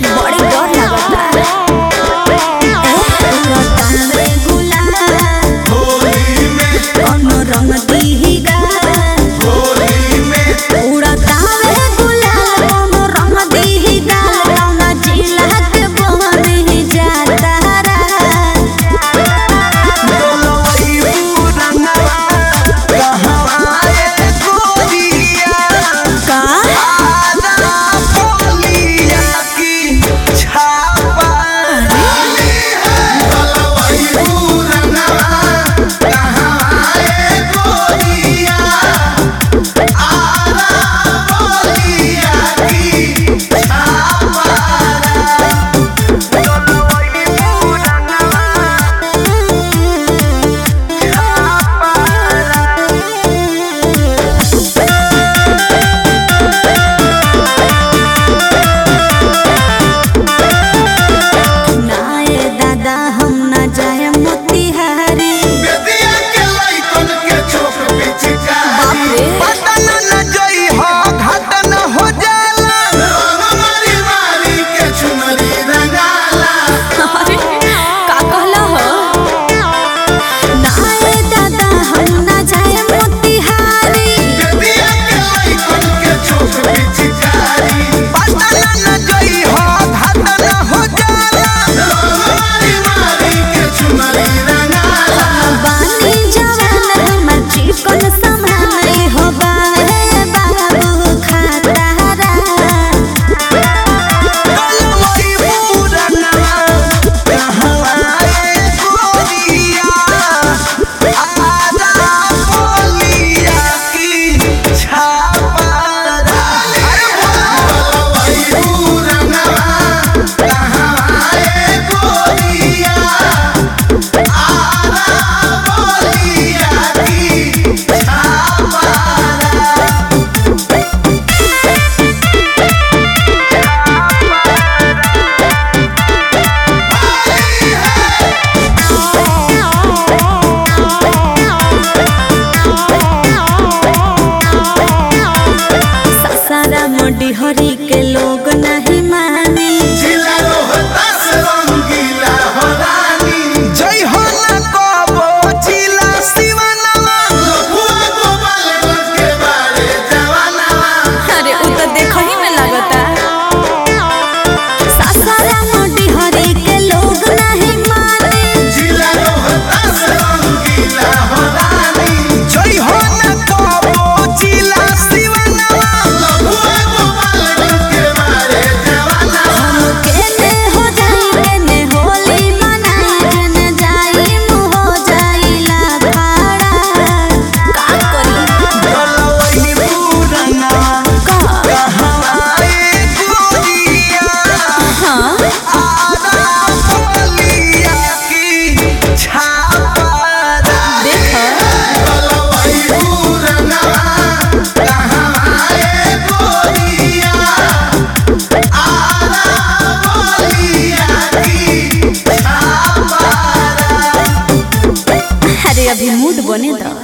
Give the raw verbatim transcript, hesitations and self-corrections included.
बड़ी डर लगता ए गुलाल होली में कोनो रंग दीगा होली में उड़तावे गुलाल कोनो रंग दीगा लौना जिला के बहनी जाता रा बोलवई पुरनवा कहवा ए गोरिया का आजा बोलिया की छापा डाली है बोलवई पुरनवा कहवा ए गोरिया आजा बोलिया की छापा बोलवई पुरनवा नाए दादा हम ना जाए मोतिहारी बेदिया के लइकन के चोक पिचका बाप रे पतन न जई हो घटन हो जाला रंग मारी मारी के चुनरी रंगाला अरे का कहला हो नाए दादा हम ना जाए मोतिहारी बेदिया के लइकन के चोक पिचकारी पतन न जई हो घटन हो जाला रंग मारी मारी के चुनरी रंगाला बानी जवान हमर चिकन समाए हो बाहे बाबू खातारा बोलवई पुरनवा कहवा ए गोरिया आजा बोलिया की छापा डाली बोलवई पुरनवा कहवा ए गोरिया आजा बोलिया की छापा ससारा मोडी हरी के लोग नहीं मानी जिला रोहतास रंगीला हो रानी जय हो न कबो जिला सिवानवा लफुआ गोपालगंज के बारे जवानवा अरे उ तो देखही में लगता ससारा मोडी हरी के लोग नहीं मानी जिला रोहतास रंगीला हो रानी जय हो न कबो जिला सिवानवा लफुआ गोपालगंज के बारे जवानवा केने हो जाई केने होली मनाई केने जाई मुँह हो जाइला भाड़ा का करी बोलवई पुरनवा का कहवा ए गोरिया हाँ आजा बोलिया की छापा डाली देख बोलवई पुरनवा कहवा ए गोरिया आजा बोलिया की छापा अरे अभी मूड बने दो